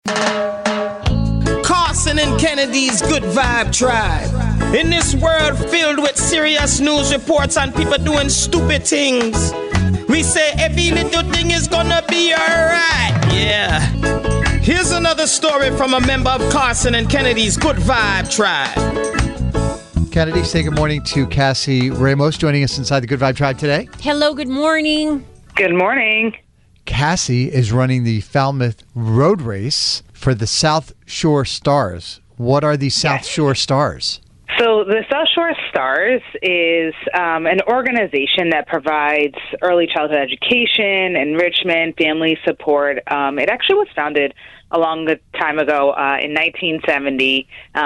Carson and Kennedy's Good Vibe Tribe. In this world filled with serious news reports and people doing stupid things, we say every little thing is gonna be alright. Yeah. Here's another story from a member of Carson and Kennedy's Good Vibe Tribe. Kennedy, say good morning to Cassie Ramos joining us inside the Good Vibe Tribe today. Hello, good morning. Good morning. Cassie is running the Falmouth Road Race for the South Shore Stars. What are the South Shore Stars? So the South Shore Stars is an organization that provides early childhood education, enrichment, family support. It actually was founded a long time ago in 1970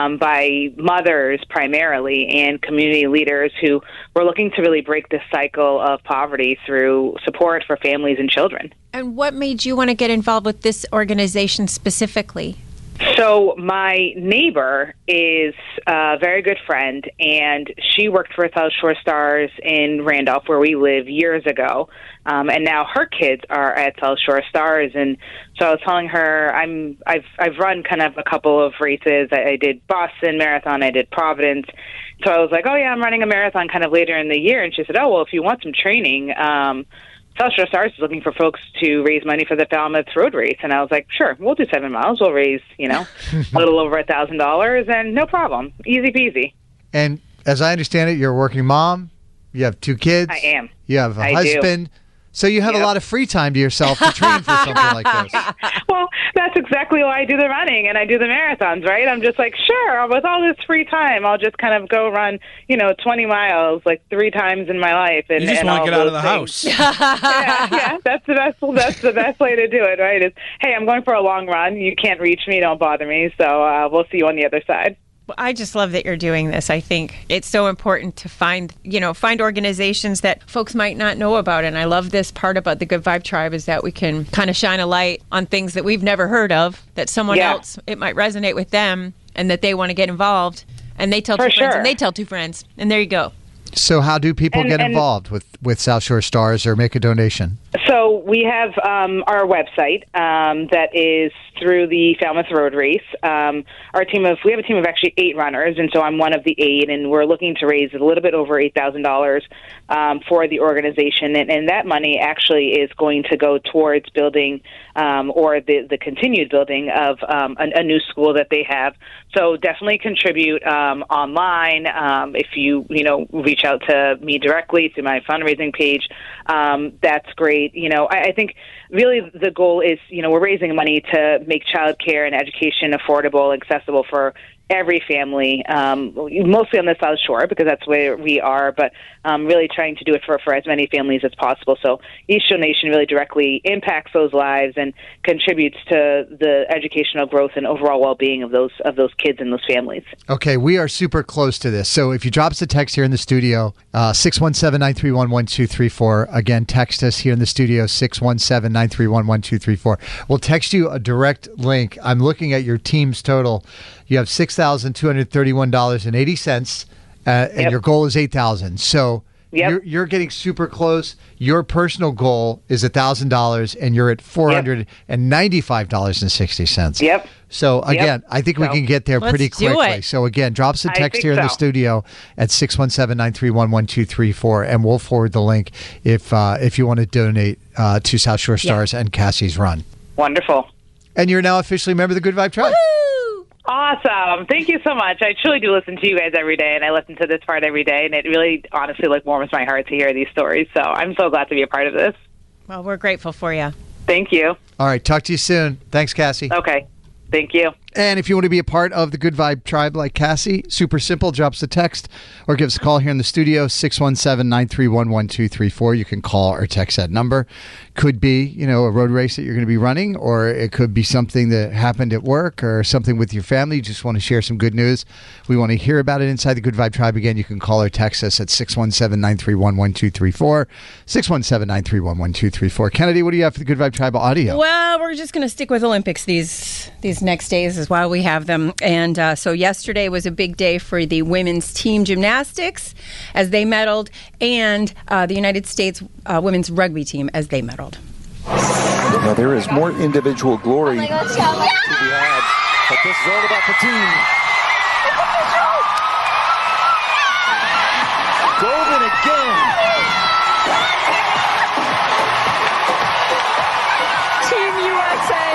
by mothers primarily and community leaders who were looking to really break the cycle of poverty through support for families and children. And what made you want to get involved with this organization specifically? So my neighbor is a very good friend, and she worked for South Shore Stars in Randolph, where we live, years ago. And now her kids are at South Shore Stars. And so I was telling her I've run kind of a couple of races. I did Boston Marathon, I did Providence. So I was like, oh yeah, I'm running a marathon kind of later in the year. And she said, oh well, if you want some training, South Shore Stars is looking for folks to raise money for the Falmouth Road Race. And I was like, sure, we'll do 7 miles. We'll raise, a little over $1,000 and no problem. Easy peasy. And as I understand it, you're a working mom. You have 2 kids. I am. You have a husband. So you have a lot of free time to yourself to train for something like this. Well, that's exactly why I do the running and I do the marathons, right? I'm just like, sure, with all this free time, I'll just kind of go run, 20 miles like 3 times in my life. And, you just want to get out of the house. yeah, that's the best way to do it, right? Is, hey, I'm going for a long run. You can't reach me. Don't bother me. So we'll see you on the other side. I just love that you're doing this. I think it's so important to find organizations that folks might not know about. And I love this part about the Good Vibe Tribe is that we can kind of shine a light on things that we've never heard of, that someone else, it might resonate with them and that they want to get involved. And they tell 2 friends and they tell 2 friends. And there you go. So how do people get involved with South Shore Stars or make a donation? So we have our website that is through the Falmouth Road Race. We have a team of actually 8 runners, and so I'm one of the 8, and we're looking to raise a little bit over $8,000 for the organization, and that money actually is going to go towards building or the continued building of a new school that they have. So definitely contribute online. If you reach out to me directly through my fundraising page, that's great. I think really the goal is, we're raising money to make childcare and education affordable, accessible for every family, mostly on the South Shore because that's where we are, but really trying to do it for as many families as possible. So each donation really directly impacts those lives and contributes to the educational growth and overall well-being of those kids and those families. Okay, we are super close to this. So if you drop us a text here in the studio, 617-931-1234. Again, text us here in the studio, 617-931-1234. We'll text you a direct link. I'm looking at your team's total. You have $6,231.80, and your goal is $8,000. So you're getting super close. Your personal goal is $1,000, and you're at $495.60. Yep. So again, I think we can get there pretty quickly. So again, drop us a text here in the studio at 617-931-1234, and we'll forward the link if you want to donate to South Shore Stars and Cassie's Run. Wonderful. And you're now officially a member of the Good Vibe Tribe. Woo! Awesome. Thank you so much. I truly do listen to you guys every day, and I listen to this part every day, and it really, honestly, warms my heart to hear these stories. So I'm so glad to be a part of this. Well, we're grateful for you. Thank you. All right. Talk to you soon. Thanks, Cassie. Okay. Thank you. And if you want to be a part of the Good Vibe Tribe like Cassie, super simple, drop us a text or give us a call here in the studio, 617-931-1234. You can call or text that number. Could be, a road race that you're going to be running, or it could be something that happened at work or something with your family. You just want to share some good news. We want to hear about it inside the Good Vibe Tribe. Again, you can call or text us at 617-931-1234, 617-931-1234. Kennedy, what do you have for the Good Vibe Tribe audio? Well, we're just going to stick with Olympics these next days is while we have them. And so yesterday was a big day for the women's team gymnastics as they medaled, and the United States women's rugby team as they medaled. Now, there is more individual glory to be had, but this is all about the team. Goldman again. Team USA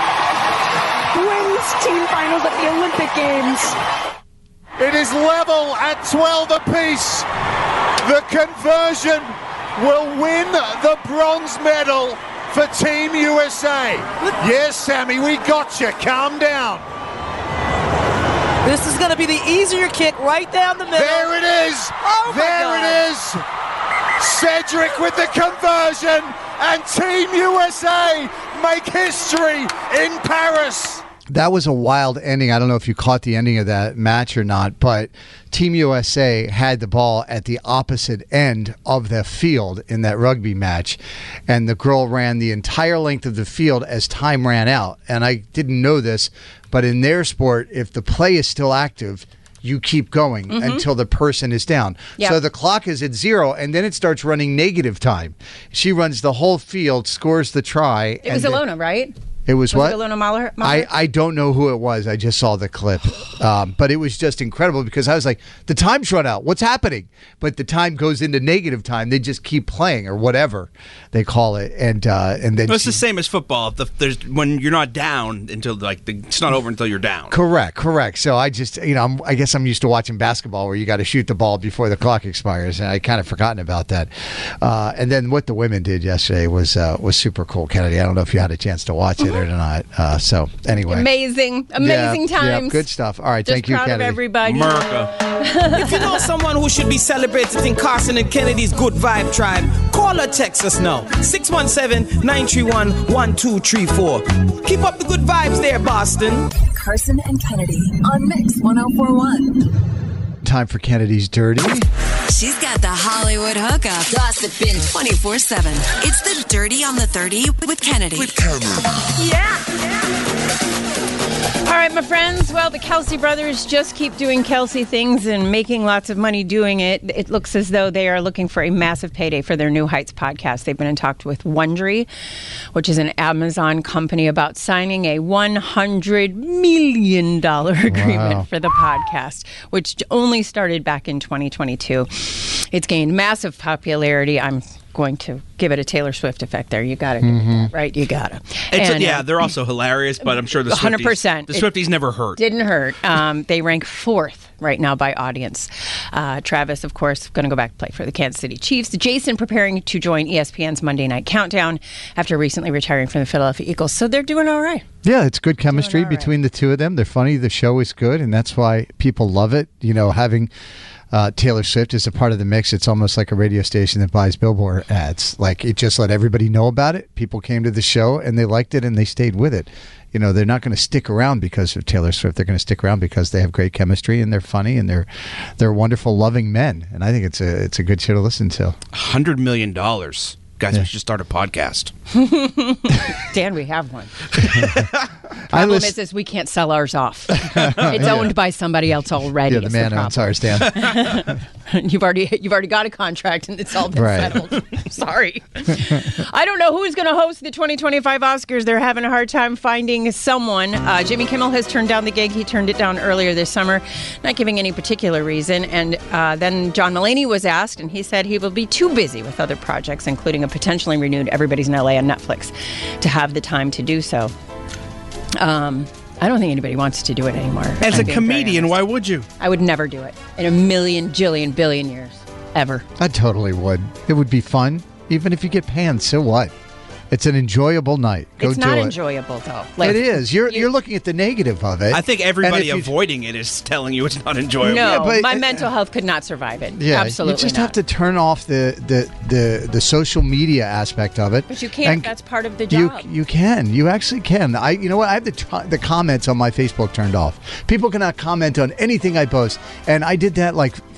wins team finals at the Olympic Games. It is level at 12 apiece. The conversion will win the bronze medal for Team USA. Yes, Sammy, we got you. Calm down. This is going to be the easier kick right down the middle. There it is. Oh, there it is. Cedric with the conversion, and Team USA make history in Paris. That was a wild ending. I don't know if you caught the ending of that match or not, but Team USA had the ball at the opposite end of the field in that rugby match, and the girl ran the entire length of the field as time ran out. And I didn't know this, but in their sport, if the play is still active, you keep going until the person is down. Yep. So the clock is at 0, and then it starts running negative time. She runs the whole field, scores the try. It was Ilona, right? It was what? It Ilona Mahler? I don't know who it was. I just saw the clip. But it was just incredible because I was like, the time's run out. What's happening? But the time goes into negative time. They just keep playing or whatever they call it. And then it's the same as football. There's when you're not down until it's not over until you're down. Correct. So I just, I guess I'm used to watching basketball where you got to shoot the ball before the clock expires. And I kind of forgotten about that. And then what the women did yesterday was super cool, Kennedy. I don't know if you had a chance to watch it or not. So anyway, amazing times. Yeah, good stuff. All right, Just thank you, proud Kennedy. of everybody. America. If you know someone who should be celebrated in Carson and Kennedy's Good Vibe Tribe, call or text us now. 617-931-1234. Keep up the good vibes there, Boston. Carson and Kennedy on Mix 1041. Time for Kennedy's Dirty. She's got the Hollywood hookup. Gossiping 24/7. It's the Dirty on the 30 with Kennedy. Yeah. All right, my friends. Well, the Kelsey brothers just keep doing Kelsey things and making lots of money doing it. It looks as though they are looking for a massive payday for their New Heights podcast. They've been in talks with Wondery, which is an Amazon company, about signing a $100 million agreement for the podcast, which only started back in 2022. It's gained massive popularity. I'm going to give it a Taylor Swift effect there. You got to do that, right? You got to. They're also hilarious, but I'm sure the Swifties, 100%. The Swifties never hurt. Didn't hurt. They rank 4th right now by audience. Travis, of course, going to go back to play for the Kansas City Chiefs. Jason preparing to join ESPN's Monday Night Countdown after recently retiring from the Philadelphia Eagles. So they're doing all right. Yeah, it's good chemistry between the two of them. They're funny. The show is good, and that's why people love it. Having Taylor Swift is a part of the mix. It's almost like a radio station that buys billboard ads. Like, it just let everybody know about it. People came to the show and they liked it and they stayed with it. They're not going to stick around because of Taylor Swift. They're going to stick around because they have great chemistry and they're funny and they're wonderful, loving men. And I think it's a good show to listen to. $100 million. Guys, we should start a podcast. Dan, we have one. Problem is this, we can't sell ours off. It's owned by somebody else already. Yeah, the man owns ours, Dan. You've already got a contract and it's all been settled. Sorry. I don't know who's going to host the 2025 Oscars. They're having a hard time finding someone. Jimmy Kimmel has turned down the gig. He turned it down earlier this summer, not giving any particular reason. And then John Mulaney was asked, and he said he will be too busy with other projects, including a potentially renewed Everybody's in LA on Netflix, to have the time to do so. I don't think anybody wants to do it anymore. As a comedian, why would you? I would never do it in a million, jillion, billion years. Ever. I totally would. It would be fun. Even if you get panned, so what? It's an enjoyable night. Go it's do not it. enjoyable, though. It is. You're looking at the negative of it. I think everybody avoiding it is telling you it's not enjoyable. No, my mental health could not survive it. Yeah, absolutely. You just have to turn off the social media aspect of it. But you can't. That's part of the job. You can. You actually can. You know what? I have the comments on my Facebook turned off. People cannot comment on anything I post, and I did that like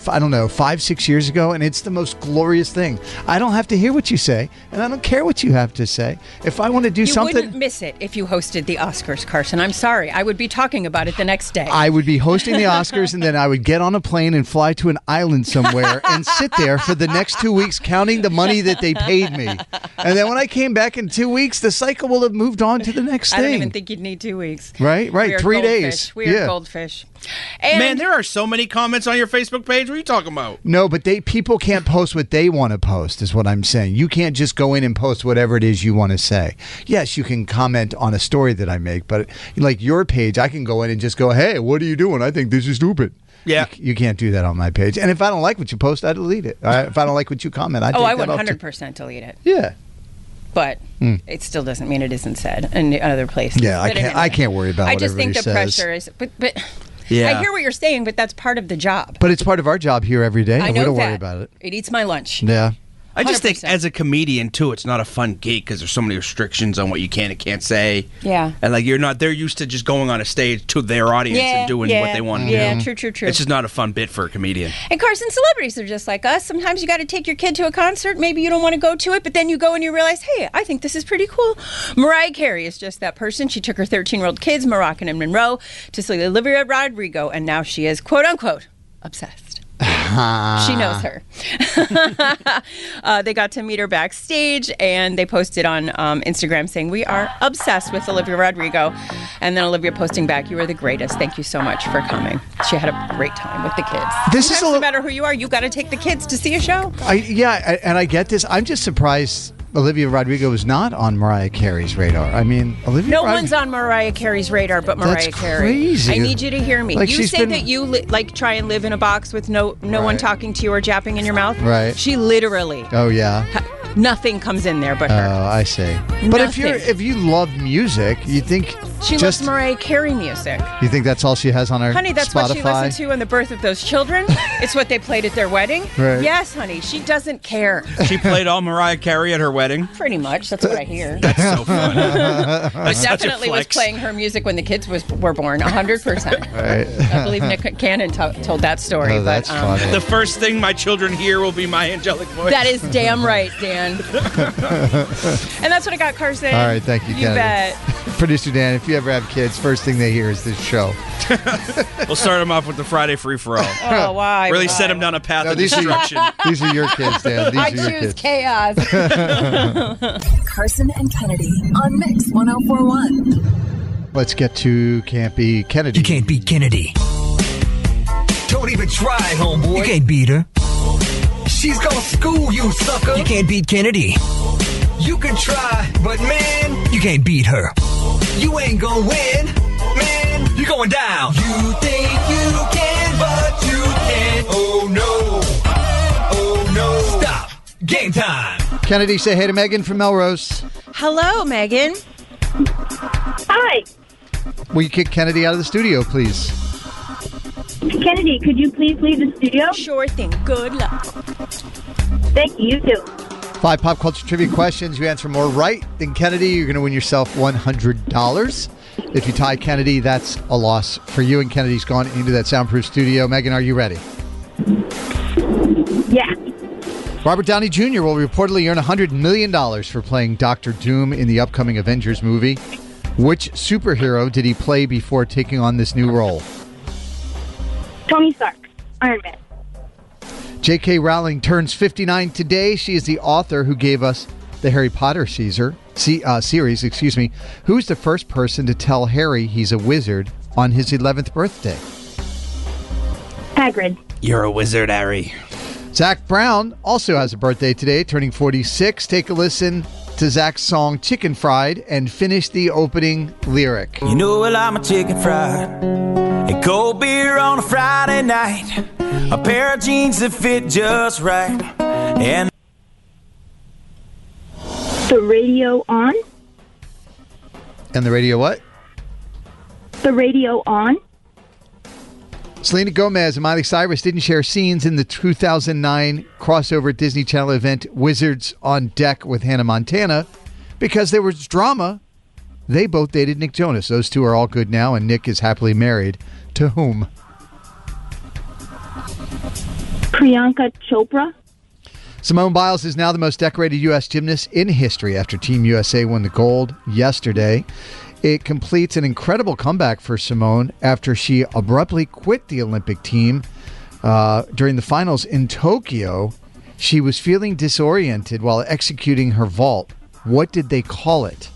I don't know, 5-6 years ago, and it's the most glorious thing. I don't have to hear what you say, and I don't care what you have to say. If I want to do something... You wouldn't miss it if you hosted the Oscars, Carson. I'm sorry. I would be talking about it the next day. I would be hosting the Oscars, and then I would get on a plane and fly to an island somewhere and sit there for the next 2 weeks counting the money that they paid me. And then when I came back in 2 weeks, the cycle will have moved on to the next thing. I don't even think you'd need 2 weeks. Right. 3 days. We are goldfish. And man, there are so many comments on your Facebook page. What are you talking about? No, but people can't post what they want to post, is what I'm saying. You can't just go in and post whatever it is you want to say. Yes, you can comment on a story that I make, but like your page, I can go in and just go, hey, what are you doing? I think this is stupid. Yeah. You can't do that on my page. And if I don't like what you post, I delete it. If I don't like what you comment, I take that off. 100% delete it. Yeah. But it still doesn't mean it isn't said in other places. Yeah, I can't worry about what everybody says. I just think the pressure is... But yeah. I hear what you're saying, but that's part of the job. But it's part of our job here every day. I know we don't that. worry about it. It eats my lunch. Yeah. I just 100%. think as a comedian, too, it's not a fun gig because there's so many restrictions on what you can and can't say. Yeah. And like they're used to just going on a stage to their audience and doing what they want to do. Yeah, true. It's just not a fun bit for a comedian. And Carson, celebrities are just like us. Sometimes you got to take your kid to a concert. Maybe you don't want to go to it, but then you go and you realize, hey, I think this is pretty cool. Mariah Carey is just that person. She took her 13-year-old kids, Moroccan and Monroe, to see Olivia Rodrigo, and now she is, quote unquote, obsessed. She knows her. They got to meet her backstage, and they posted on Instagram saying, we are obsessed with Olivia Rodrigo. And then Olivia posting back, you are the greatest. Thank you so much for coming. She had a great time with the kids. Sometimes no matter who you are, you got to take the kids to see a show. And I get this. I'm just surprised Olivia Rodrigo is not on Mariah Carey's radar. I mean, No one's on Mariah Carey's radar but Mariah Carey. Crazy. I need you to hear me. Like, you say that you try and live in a box with no one talking to you or japping in your mouth. Right. She literally. Oh yeah. Nothing comes in there but her. Oh, I see. But if you love music, you think she loves Mariah Carey music. You think that's all she has on her Honey, that's Spotify? what she listened to in the birth of those children. It's what they played at their wedding. Right. Yes, honey. She doesn't care. She played all Mariah Carey at her wedding? Pretty much. That's what I hear. That's so funny. I definitely was playing her music when the kids were born. 100%. Right. I believe Nick Cannon told that story. Oh, that's funny. The first thing my children hear will be my angelic voice. That is damn right, Dan. And that's what I got, Carson. All right, thank you, You Kennedy. bet. Producer Dan, if you ever have kids, first thing they hear is this show. We'll start them off with the Friday free-for-all. Oh, why? Really set them down a path of destruction. These are your kids, Dan. These I are your choose kids. chaos. Carson and Kennedy on Mix 104.1. Let's get to Can't Be Kennedy. You can't beat Kennedy. Don't even try, homeboy. You can't beat her. She's gonna school you, sucker. You can't beat Kennedy. You can try, but man, you can't beat her. You ain't gonna win, man. You're going down. You think you can, but you can't. Oh no. Oh no. Stop. Game time. Kennedy, say hey to Megan from Melrose. Hello, Megan. Hi. Will you kick Kennedy out of the studio, please? Kennedy, could you please leave the studio? Sure thing. Good luck. Thank you. You too. 5 pop culture trivia questions. You answer more right than Kennedy, you're going to win yourself $100. If you tie Kennedy, that's a loss for you. And Kennedy's gone into that soundproof studio. Megan, are you ready? Yeah. Robert Downey Jr. will reportedly earn $100 million for playing Dr. Doom in the upcoming Avengers movie. Which superhero did he play before taking on this new role? Tony Stark. Iron Man. J.K. Rowling turns 59 today. She is the author who gave us the Harry Potter series. Who's the first person to tell Harry he's a wizard on his 11th birthday? Hagrid. You're a wizard, Harry. Zach Brown also has a birthday today, turning 46. Take a listen to Zach's song Chicken Fried and finish the opening lyric. You know well I'm a chicken fried. A cold beer on a Friday night. A pair of jeans that fit just right. And the radio on? And the radio what? The radio on? Selena Gomez and Miley Cyrus didn't share scenes in the 2009 crossover Disney Channel event Wizards on Deck with Hannah Montana because there was drama. They both dated Nick Jonas. Those two are all good now, and Nick is happily married. To whom? Priyanka Chopra. Simone Biles is now the most decorated U.S. gymnast in history after Team USA won the gold yesterday. It completes an incredible comeback for Simone after she abruptly quit the Olympic team during the finals in Tokyo. She was feeling disoriented while executing her vault. What did they call it?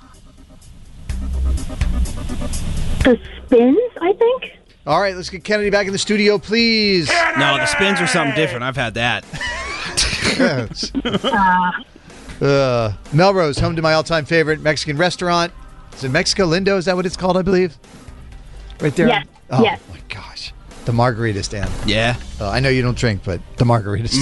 The spins, I think. All right, let's get Kennedy back in the studio, please. No, the spins are something different. I've had that. Melrose, home to my all-time favorite Mexican restaurant. Is it Mexico Lindo? Is that what it's called, I believe? Right there? Yes. Oh, yes. my gosh. The margaritas, Dan. Yeah. I know you don't drink, but the margaritas.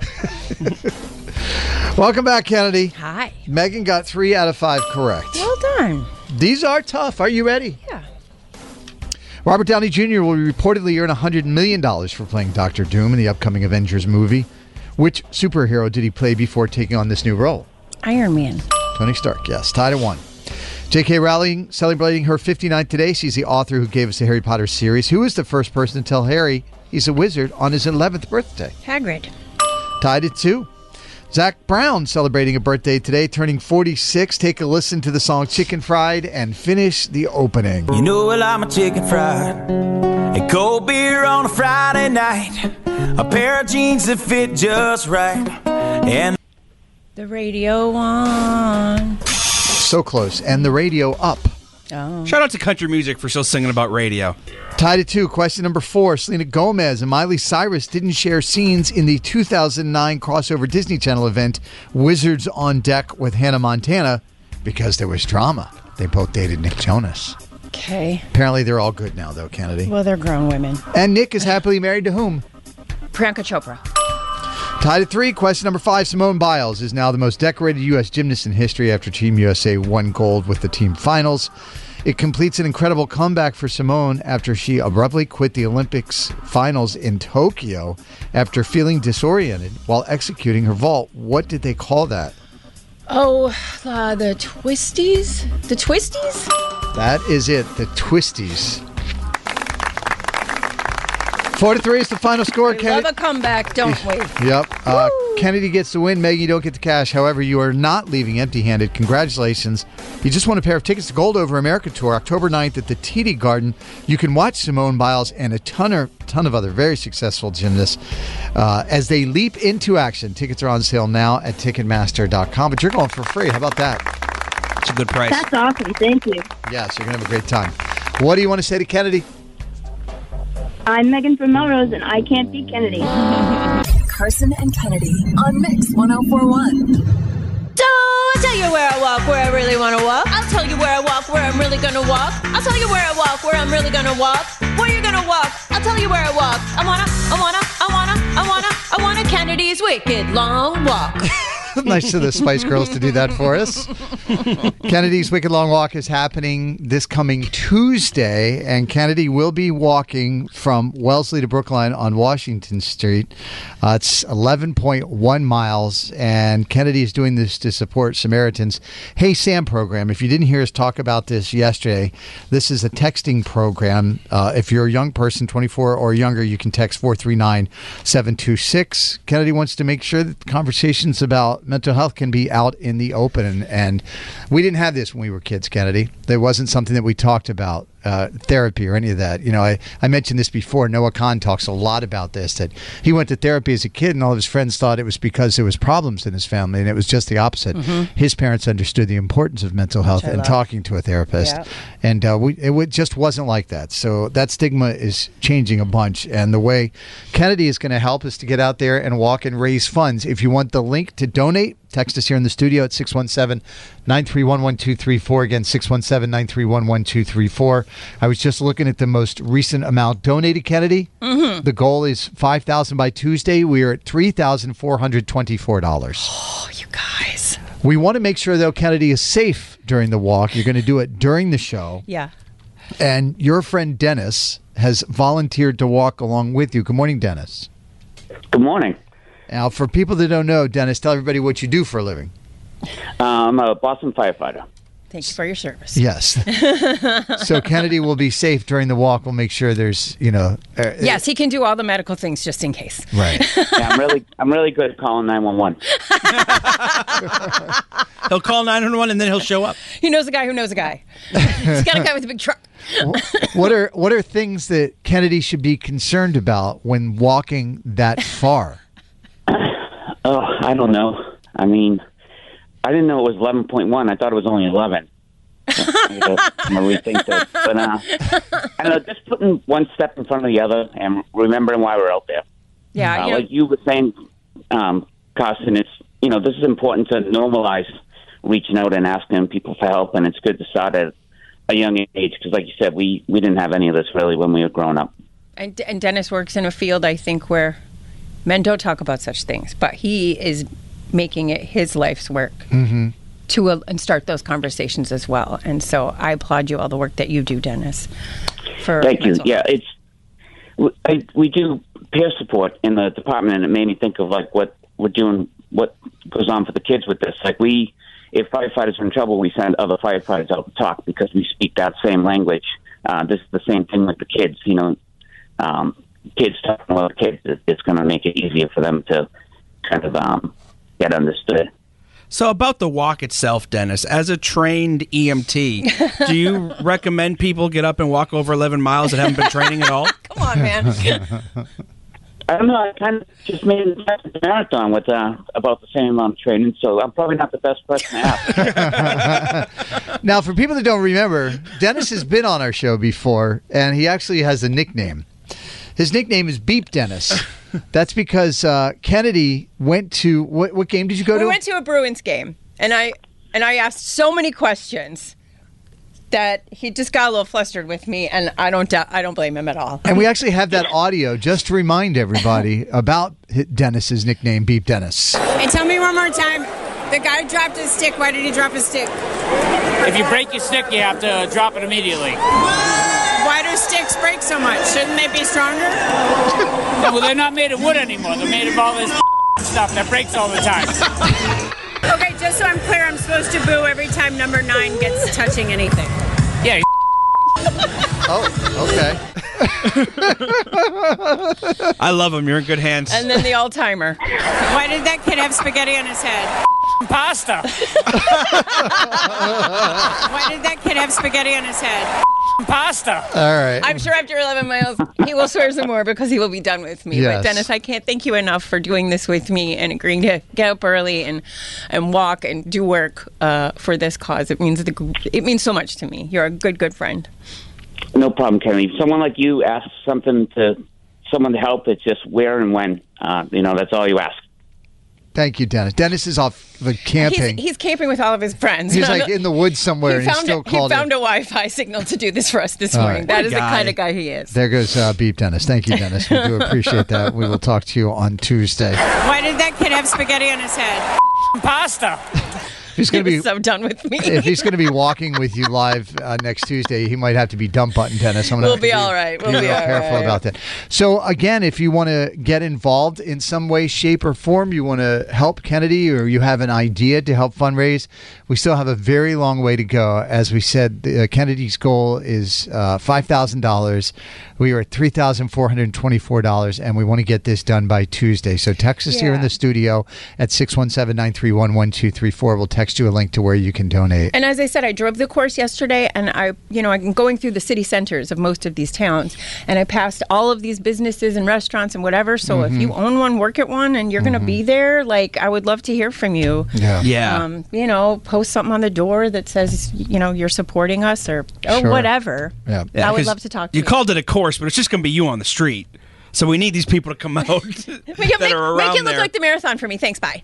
Welcome back, Kennedy. Hi. Megan got 3 out of 5 correct. Well done. These are tough. Are you ready? Yeah. Robert Downey Jr. will reportedly earn $100 million for playing Dr. Doom in the upcoming Avengers movie. Which superhero did he play before taking on this new role? Iron Man. Tony Stark, yes. Tied at 1. J.K. Rowling celebrating her 59th today. She's the author who gave us the Harry Potter series. Who is the first person to tell Harry he's a wizard on his 11th birthday? Hagrid. Tied at 2. Zach Brown celebrating a birthday today, turning 46. Take a listen to the song Chicken Fried and finish the opening. You know I like my chicken fried. A cold beer on a Friday night. A pair of jeans that fit just right. And the radio on. So close. And the radio up. Oh. Shout out to country music for still singing about radio. Tied at 2. Question number 4. Selena Gomez and Miley Cyrus didn't share scenes in the 2009 crossover Disney Channel event Wizards on Deck with Hannah Montana because there was drama. They both dated Nick Jonas. Okay. Apparently they're all good now, though, Kennedy. Well, they're grown women. And Nick is happily married to whom? Priyanka Chopra. Tied at 3. Question number 5. Simone Biles is now the most decorated U.S. gymnast in history after Team USA won gold with the team finals. It completes an incredible comeback for Simone after she abruptly quit the Olympics finals in Tokyo after feeling disoriented while executing her vault. What did they call that? Oh, the twisties? The twisties? That is it, the twisties. 4-3 is the final score. We love a comeback, don't we? Yep. Kennedy gets the win. Meg, you don't get the cash. However, you are not leaving empty-handed. Congratulations. You just won a pair of tickets to Gold Over America Tour, October 9th at the TD Garden. You can watch Simone Biles and a ton of other very successful gymnasts as they leap into action. Tickets are on sale now at Ticketmaster.com, but you're going for free. How about that? It's a good price. That's awesome. Thank you. Yes, you're going to have a great time. What do you want to say to Kennedy? I'm Megan from Melrose, and I can't beat Kennedy. Carson and Kennedy on Mix 1041. So I'll tell you where I walk, where I really want to walk. I'll tell you where I walk, where I'm really going to walk. I'll tell you where I walk, where I'm really going to walk. Where you going to walk? I'll tell you where I walk. I wanna Kennedy's Wicked Long Walk. Nice of the Spice Girls to do that for us. Kennedy's Wicked Long Walk is happening this coming Tuesday, and Kennedy will be walking from Wellesley to Brookline on Washington Street. It's 11.1 miles, and Kennedy is doing this to support Samaritan's Hey Sam program. If you didn't hear us talk about this yesterday, this is a texting program. If you're a young person, 24 or younger, you can text 439-726. Kennedy wants to make sure that the conversations about mental health can be out in the open, and we didn't have this when we were kids, Kennedy. There wasn't something that we talked about, therapy or any of that. You know, I mentioned this before. Noah Kahn talks a lot about this, that he went to therapy as a kid and all of his friends thought it was because there was problems in his family, and it was just the opposite. His parents understood the importance of mental health and talking to a therapist, and it just wasn't like that. So that stigma is changing a bunch, and the way Kennedy is going to help is to get out there and walk and raise funds. If you want the link to donate, text us here in the studio at 617-931-1234. Again, 617-931-1234. I was just looking at the most recent amount donated, Kennedy. The goal is $5,000 by Tuesday. We are at $3,424. Oh, you guys. We want to make sure, though, Kennedy is safe during the walk. You're going to do it during the show. Yeah. And your friend Dennis has volunteered to walk along with you. Good morning, Dennis. Good morning. Now, for people that don't know, Dennis, tell everybody what you do for a living. I'm a Boston firefighter. Thank you for your service. Yes. So Kennedy will be safe during the walk. We'll make sure there's, yes, he can do all the medical things just in case. Right. Yeah, I'm really good at calling 911. He'll call 911 and then he'll show up. He knows a guy who knows a guy. He's got a guy with a big truck. What are things that Kennedy should be concerned about when walking that far? Oh, I don't know. I mean, I didn't know it was 11.1. I thought it was only 11. I'm going to rethink this. But I don't know, just putting one step in front of the other and remembering why we're out there. Yeah. Like you were saying, Carson, it's, this is important to normalize reaching out and asking people for help. And it's good to start at a young age because, like you said, we didn't have any of this really when we were growing up. And Dennis works in a field, I think, where men don't talk about such things, but he is making it his life's work to and start those conversations as well. And so I applaud you all the work that you do, Dennis. Thank you. Yeah, we do peer support in the department, and it made me think of like what we're doing, what goes on for the kids with this. Like if firefighters are in trouble, we send other firefighters out to talk because we speak that same language. This is the same thing with the kids. Kids talking about kids, it's going to make it easier for them to kind of get understood. So about the walk itself, Dennis, as a trained EMT, do you recommend people get up and walk over 11 miles that haven't been training at all? Come on, man. I don't know. I kind of just made a marathon with about the same amount of training, so I'm probably not the best person to ask. Now, for people that don't remember, Dennis has been on our show before, and he actually has a nickname. His nickname is Beep Dennis. That's because Kennedy went to what game did you go to? We went to a Bruins game, and I asked so many questions that he just got a little flustered with me, and I don't blame him at all. And we actually have that audio just to remind everybody about Dennis's nickname, Beep Dennis. And tell me one more time, the guy dropped his stick. Why did he drop his stick? If you break your stick, you have to drop it immediately. Why do sticks break so much? Shouldn't they be stronger? Well, they're not made of wood anymore. They're made of all this stuff that breaks all the time. Okay, just so I'm clear, I'm supposed to boo every time number 9 gets touching anything. Yeah. Oh, okay. I love him. You're in good hands. And then the all-timer. Why did that kid have spaghetti on his head? Pasta. Why did that kid have spaghetti on his head? Pasta. All right. I'm sure after 11 miles, he will swear some more because he will be done with me. Yes. But Dennis, I can't thank you enough for doing this with me and agreeing to get up early and walk and do work for this cause. It means so much to me. You're a good friend. No problem, Kennedy. If someone like you asks someone to help, it's just where and when. That's all you ask. Thank you, Dennis. Dennis is off camping. He's camping with all of his friends. He's like in the woods somewhere, and he still called He found a Wi-Fi signal to do this for us this morning. Right. That is the kind of guy he is. There goes Beep Dennis. Thank you, Dennis. We do appreciate that. We will talk to you on Tuesday. Why did that kid have spaghetti on his head? Pasta. He's going to be so done with me. If he's going to be walking with you live next Tuesday, he might have to be dump button, Dennis. We'll be all right. We'll be all right. Careful about that. So again, if you want to get involved in some way, shape, or form, you want to help Kennedy, or you have an idea to help fundraise, we still have a very long way to go. As we said, Kennedy's goal is $5,000. We are at $3,424, and we want to get this done by Tuesday. So text us here in the studio at 617-931-1234. We'll text you a link to where you can donate. And as I said, I drove the course yesterday, and I'm going through the city centers of most of these towns, and I passed all of these businesses and restaurants and whatever. So if you own one, work at one, and you're going to be there, I would love to hear from you. Yeah. Post something on the door that says, you're supporting us or whatever. Yeah. I would love to talk to you. You called it a course, but it's just going to be you on the street. So we need these people to come out Make it look like the marathon for me. Thanks. Bye.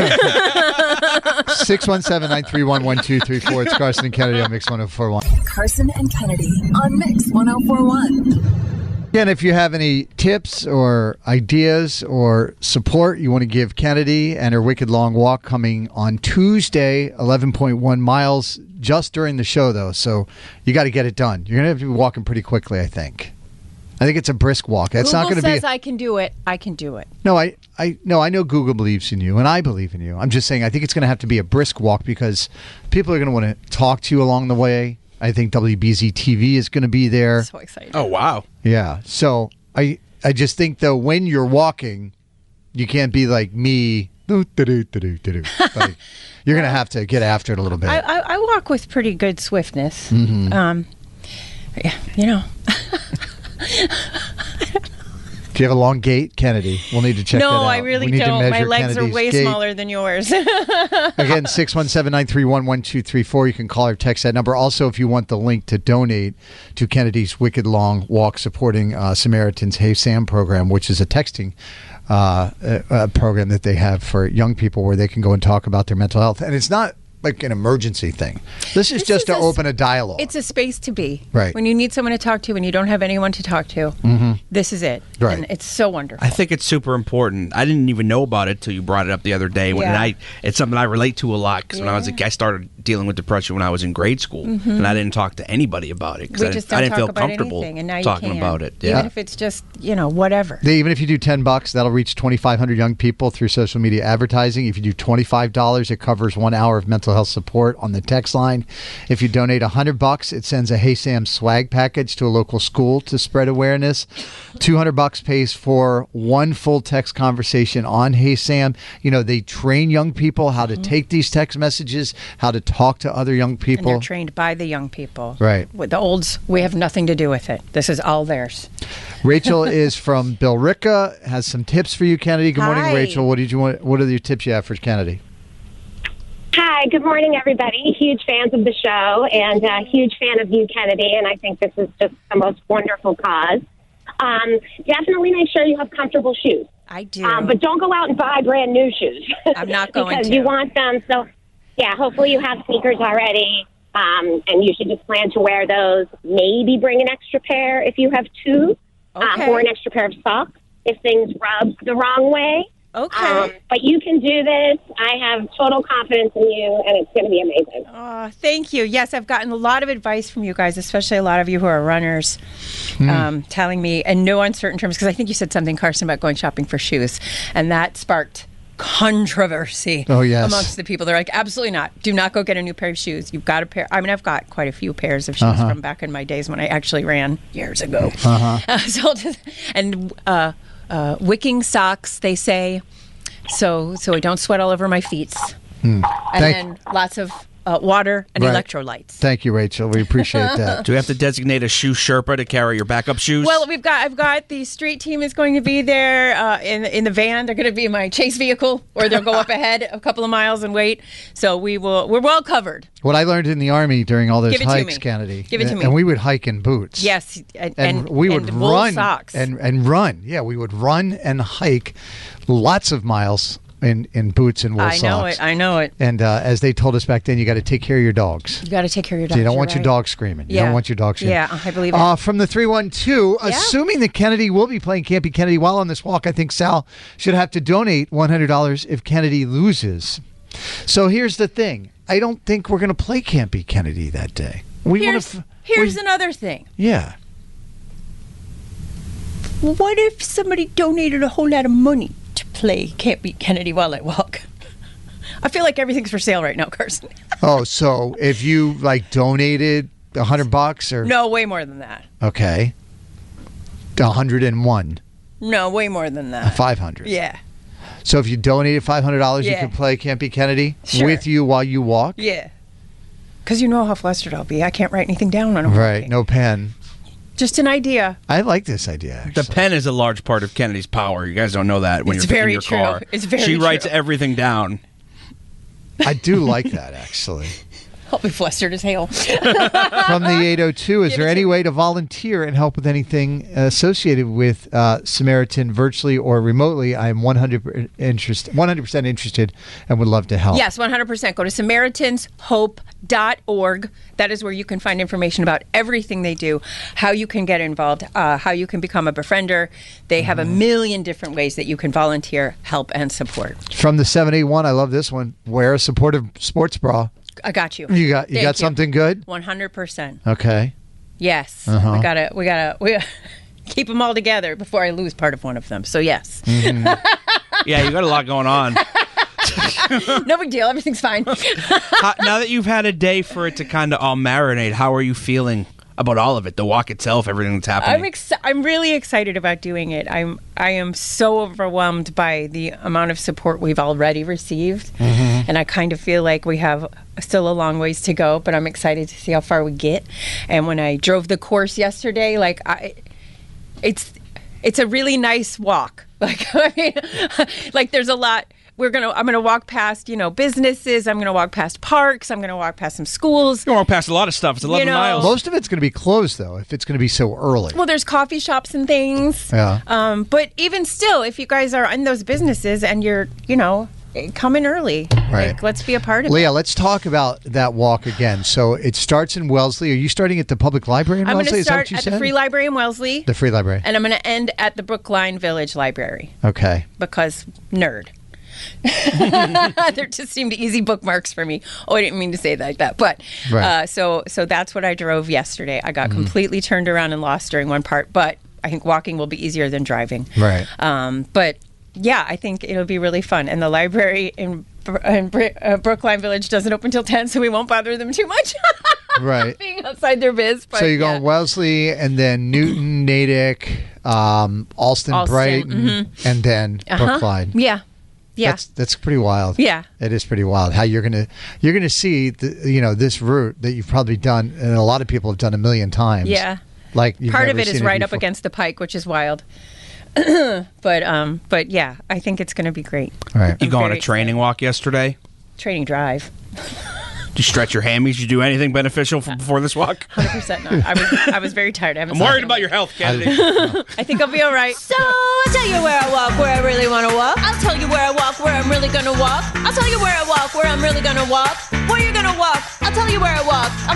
617-931-1234. It's Carson and Kennedy on Mix 104.1. Carson and Kennedy on Mix 104.1. Again, if you have any tips or ideas or support you want to give Kennedy and her Wicked Long Walk coming on Tuesday, 11.1 miles, just during the show, though. So you got to get it done. You're going to have to be walking pretty quickly, I think. I think it's a brisk walk. It's not going to be. Google says I can do it. I can do it. No, I know Google believes in you, and I believe in you. I'm just saying I think it's going to have to be a brisk walk because people are going to want to talk to you along the way. I think WBZ TV is going to be there. So excited. Oh, wow. Yeah. So I just think, though, when you're walking, you can't be like me. Like, you're going to have to get after it a little bit. I walk with pretty good swiftness. Mm-hmm. Yeah, you know. Do you have a long gait, Kennedy? We'll need to check that out. No, I really don't. My legs are way smaller than yours. Again, 617-931-1234. You can call or text that number. Also, if you want the link to donate to Kennedy's Wicked Long Walk supporting Samaritan's Hey Sam program, which is a texting program that they have for young people where they can go and talk about their mental health. And it's not like an emergency thing. This is just to open a dialogue. It's a space to be. Right. When you need someone to talk to and you don't have anyone to talk to, this is it. Right. And it's so wonderful. I think it's super important. I didn't even know about it till you brought it up the other day. It's something I relate to a lot because when I was a kid, I started dealing with depression when I was in grade school, and I didn't talk to anybody about it because I didn't feel comfortable talking about it. Even if it's just, whatever. Even if you do $10, that'll reach 2,500 young people through social media advertising. If you do $25, it covers 1 hour of mental health support on the text line. If you donate $100, it sends a Hey Sam swag package to a local school to spread awareness. $200 pays for one full text conversation on Hey Sam. They train young people how to take these text messages, how to talk to other young people. And they're trained by the young people. Right. With the olds, we have nothing to do with it. This is all theirs. Rachel is from Billerica, has some tips for you, Kennedy. Good morning, Rachel. What are your tips you have for Kennedy? Hi, good morning, everybody. Huge fans of the show and a huge fan of you, Kennedy, and I think this is just the most wonderful cause. Definitely make sure you have comfortable shoes. I do. But don't go out and buy brand new shoes. I'm not going because to. you want them. So, yeah, hopefully you have sneakers already, and you should just plan to wear those. Maybe bring an extra pair if you have two, or an extra pair of socks if things rub the wrong way. Okay. But you can do this. I have total confidence in you, and it's going to be amazing. Oh, thank you. Yes, I've gotten a lot of advice from you guys, especially a lot of you who are runners, telling me in no uncertain terms, because I think you said something, Carson, about going shopping for shoes, and that sparked controversy amongst the people. They're like, absolutely not. Do not go get a new pair of shoes. You've got a pair. I mean, I've got quite a few pairs of shoes from back in my days when I actually ran years ago. Wicking socks, they say, so I don't sweat all over my feet. And then lots of water and electrolytes. Thank you, Rachel. We appreciate that. Do we have to designate a shoe Sherpa to carry your backup shoes? Well, I've got the street team is going to be there in the van. They're going to be in my chase vehicle, or they'll go up ahead a couple of miles and wait. So we're well covered. What I learned in the Army during all those hikes, Kennedy. Give it to me. And we would hike in boots. Yes, and we would run socks. and run. Yeah, we would run and hike lots of miles in boots and wool socks. I know it. And as they told us back then, you got to take care of your dogs. You got to take care of your dogs. So you don't want your dog screaming. You don't want your dog screaming. Yeah, I believe it. From the 312, assuming that Kennedy will be playing Campy Kennedy while on this walk, I think Sal should have to donate $100 if Kennedy loses. So here's the thing. I don't think we're going to play Campy Kennedy that day. Here's another thing. Yeah. What if somebody donated a whole lot of money to play Can't Beat Kennedy while I walk? I feel like everything's for sale right now, Carson. So if you donated $100 or no, way more than that. Okay, 101. No, way more than that. 500. Yeah. So if you donated $500, you could play Can't Beat Kennedy with you while you walk. Yeah. Because you know how flustered I'll be. I can't write anything down when I'm walking. No pen. Just an idea. I like this idea, actually. The pen is a large part of Kennedy's power. You guys don't know that when it's you're in your true. car. It's very She true. writes everything down. I do like that, actually. I'll be flustered as hell. From the 802, is there any way to volunteer and help with anything associated with Samaritan virtually or remotely? I am 100% interested and would love to help. Yes, 100%. Go to SamaritansHope.org. That is where you can find information about everything they do, how you can get involved, how you can become a befriender. They have a million different ways that you can volunteer, help, and support. From the 781, I love this one. Wear a supportive sports bra. I got you. You got something good? 100%. Okay. Yes. We gotta keep them all together before I lose part of one of them. So yes. Mm-hmm. Yeah, you got a lot going on. No big deal. Everything's fine. Now that you've had a day for it to kind of all marinate, how are you feeling about all of it? The walk itself, everything that's happening. I'm really excited about doing it. I am so overwhelmed by the amount of support we've already received, and I kind of feel like we have still a long ways to go. But I'm excited to see how far we get. And when I drove the course yesterday, it's a really nice walk. There's a lot. I'm gonna walk past, businesses. I'm gonna walk past parks. I'm gonna walk past some schools. You're gonna walk past a lot of stuff. It's 11 miles. Most of it's gonna be closed though, if it's gonna be so early. Well, there's coffee shops and things. Yeah. But even still, if you guys are in those businesses and you're, come in early. Right. Let's be a part of it. Leah, let's talk about that walk again. So it starts in Wellesley. Are you starting at the public library in Wellesley? I'm going to start at the Free Library in Wellesley. The Free Library. And I'm going to end at the Brookline Village Library. Okay. Because nerd. They're just seemed easy bookmarks for me. Oh, I didn't mean to say it like that, but right. So that's what I drove yesterday. I got completely turned around and lost during one part, but I think walking will be easier than driving. Right. But yeah, I think it'll be really fun. And the library in Brookline Village doesn't open till 10, so we won't bother them too much. Right. Being outside their biz. But so you're going Wellesley and then Newton, Natick, Alston, Brighton, and then Brookline. Yeah. Yeah. That's pretty wild. Yeah. It is pretty wild how you're gonna see this route that you've probably done and a lot of people have done a million times. Yeah. Like part of it is right up against the Pike, which is wild. But yeah, I think it's going to be great. All right. You go on a training walk yesterday? Training drive. Did you stretch your hammies? Did you do anything beneficial before this walk? 100% not. I was very tired. I'm worried about your health, Kennedy. I think I'll be all right. So I'll tell you where I walk, where I really want to walk. I'll tell you where I walk, where I'm really going to walk. I'll tell you where I walk, where I'm really going to walk. Where you're going to walk, I'll tell you where I walk. I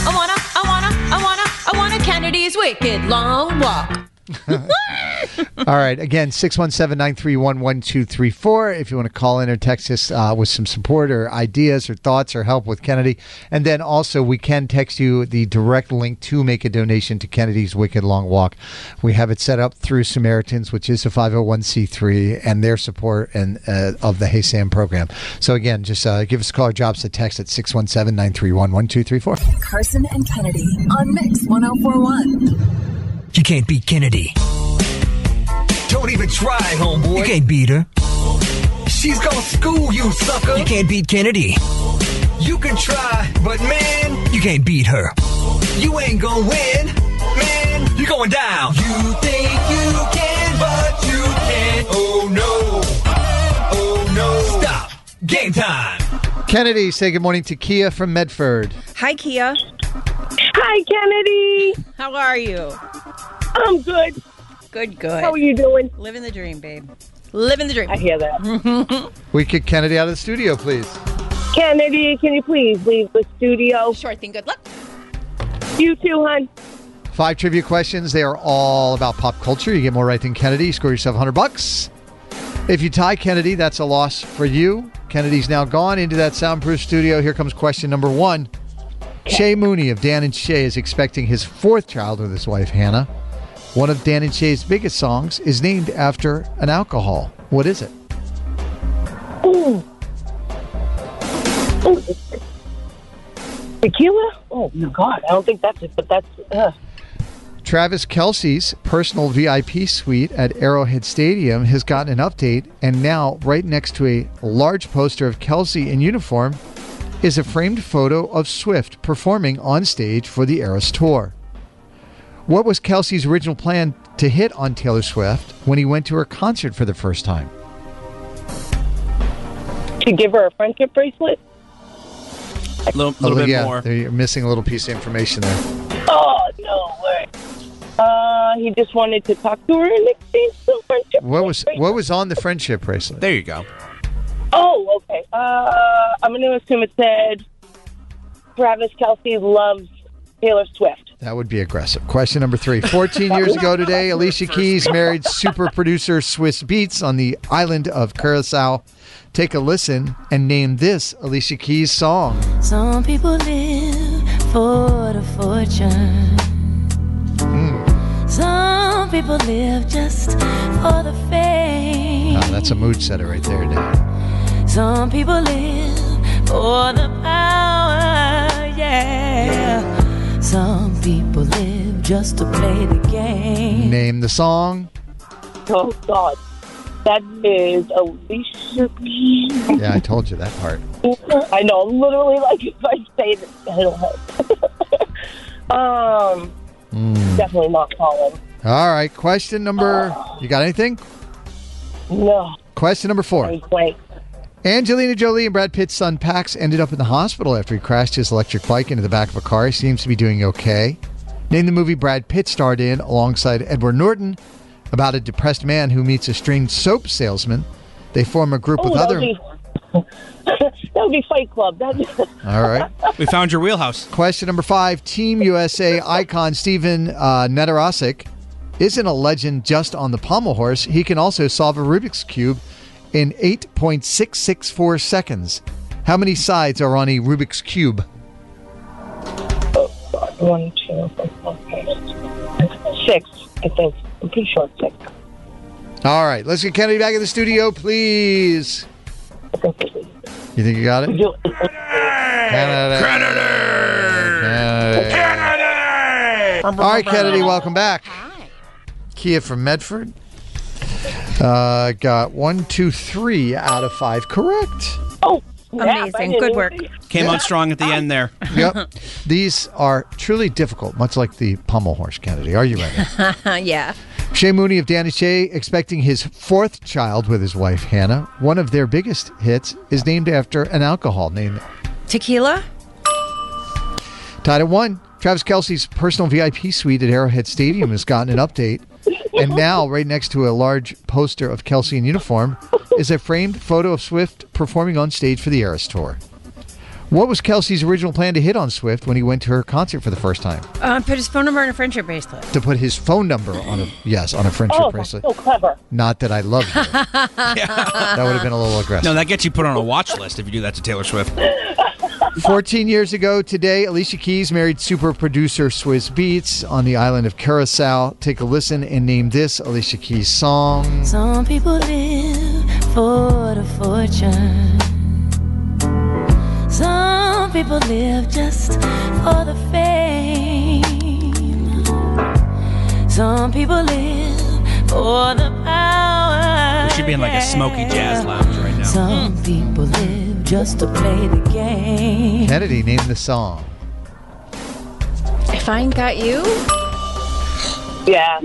wanna Kennedy's Wicked Long Walk. All right. Again, 617-931-1234 if you want to call in or text us with some support or ideas or thoughts or help with Kennedy. And then also we can text you the direct link to make a donation to Kennedy's Wicked Long Walk. We have it set up through Samaritans, which is a 501c3, and their support and of the Hey Sam program. So again, just give us a call or drop us a text at 617-931-1234. Carson and Kennedy on Mix 1041. You can't beat Kennedy. Don't even try, homeboy. You can't beat her. She's gonna school you, sucker. You can't beat Kennedy. You can try, but man, you can't beat her. You ain't gonna win, man. You're going down. You think you can, but you can't. Oh no. Oh no. Stop. Game time. Kennedy, say good morning to Kia from Medford. Hi, Kia. Hi, Kennedy. How are you? I'm good. Good. How are you doing? Living the dream, babe. Living the dream. I hear that. We kick Kennedy out of the studio, please. Kennedy, can you please leave the studio? Sure thing. Good luck. You too, hon. 5 trivia questions. They are all about pop culture. You get more right than Kennedy. Score yourself $100. If you tie Kennedy, that's a loss for you. Kennedy's now gone into that soundproof studio. Here comes question number 1. Shay Mooney of Dan and Shay is expecting his 4th child with his wife, Hannah. One of Dan and Shay's biggest songs is named after an alcohol. What is it? Tequila? Oh, my God. I don't think that's it, but that's... Travis Kelce's personal VIP suite at Arrowhead Stadium has gotten an update, and now, right next to a large poster of Kelce in uniform, is a framed photo of Swift performing on stage for the Eras Tour. What was Kelce's original plan to hit on Taylor Swift when he went to her concert for the first time? To give her a friendship bracelet? A little bit more. You're missing a little piece of information there. Oh, no way. He just wanted to talk to her and exchange some friendship bracelet. What was on the friendship bracelet? There you go. Oh, okay. I'm going to assume it said Travis Kelce loves Taylor Swift. That would be aggressive. Question number 3. 14 years ago today, Alicia Keys married super producer Swiss Beats on the island of Curacao. Take a listen and name this Alicia Keys song. Some people live for the fortune. Some people people live just for the fame. Oh, that's a mood setter right there, Dan. Some people live for the power, yeah. Some people live just to play the game. Name the song. Oh, God. That is Alicia Keys. Yeah, I told you that part. I know. Literally, like, if I say it, it'll help. Definitely not Colin. All right. Question number... You got anything? No. Question number 4. Wait. Angelina Jolie and Brad Pitt's son Pax ended up in the hospital after he crashed his electric bike into the back of a car. He seems to be doing okay. Name the movie Brad Pitt starred in alongside Edward Norton about a depressed man who meets a strange soap salesman. They form a group with other... That would be Fight Club. All right. We found your wheelhouse. Question number 5. Team USA icon Steven Nedarasic isn't a legend just on the pommel horse. He can also solve a Rubik's Cube in 8.664 seconds. How many sides are on a Rubik's Cube? 1, 2, 3, 4, 5, 6, I think. I'm pretty sure it's 6. All right. Let's get Kennedy back in the studio, please. You think you got it? Kennedy. All right, Kennedy, welcome back. Hi. Kia from Medford. Got 1, 2, 3 out of 5 correct. Oh, amazing. Good work. Came out strong at the end there. Yep. These are truly difficult, much like the pommel horse, Kennedy. Are you ready? Yeah. Shea Mooney of Danny Shea expecting his 4th child with his wife, Hannah. One of their biggest hits is named after an alcohol. Name it. Tequila? Tied at 1. Travis Kelce's personal VIP suite at Arrowhead Stadium has gotten an update. And now, right next to a large poster of Kelce in uniform, is a framed photo of Swift performing on stage for the Eras Tour. What was Kelce's original plan to hit on Swift when he went to her concert for the first time? Put his phone number on a friendship bracelet. To put his phone number on a friendship bracelet. Oh, so clever. Not that I love you. That would have been a little aggressive. No, that gets you put on a watch list if you do that to Taylor Swift. 14 years ago today, Alicia Keys married super producer Swizz Beatz on the island of Curacao. Take a listen and name this Alicia Keys song. Some people live for the fortune. Some people live just for the fame. Some people live for the power. We should be in like a smoky jazz lounge right now. Some people live just to play the game. Kennedy, name the song. If I Ain't Got You? Yeah.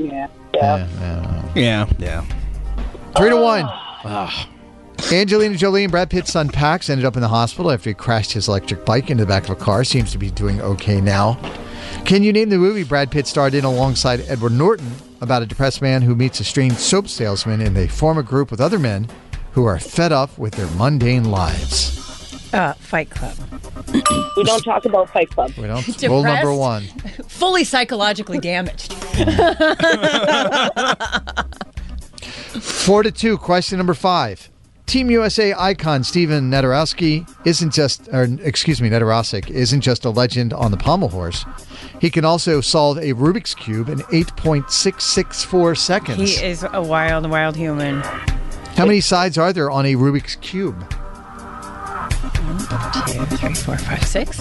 3-1. Angelina Jolie and Brad Pitt's son Pax ended up in the hospital after he crashed his electric bike into the back of a car. Seems to be doing okay now. Can you name the movie Brad Pitt starred in alongside Edward Norton about a depressed man who meets a strange soap salesman and they form a group with other men who are fed up with their mundane lives? Fight Club. We don't talk about Fight Club. We don't. Rule number 1. Fully psychologically damaged. 4-2. Question number 5. Team USA icon Steven Nedarasic isn't just a legend on the pommel horse. He can also solve a Rubik's Cube in 8.664 seconds. He is a wild, wild human. How many sides are there on a Rubik's Cube? 1, 2, 3, 4, 5, 6.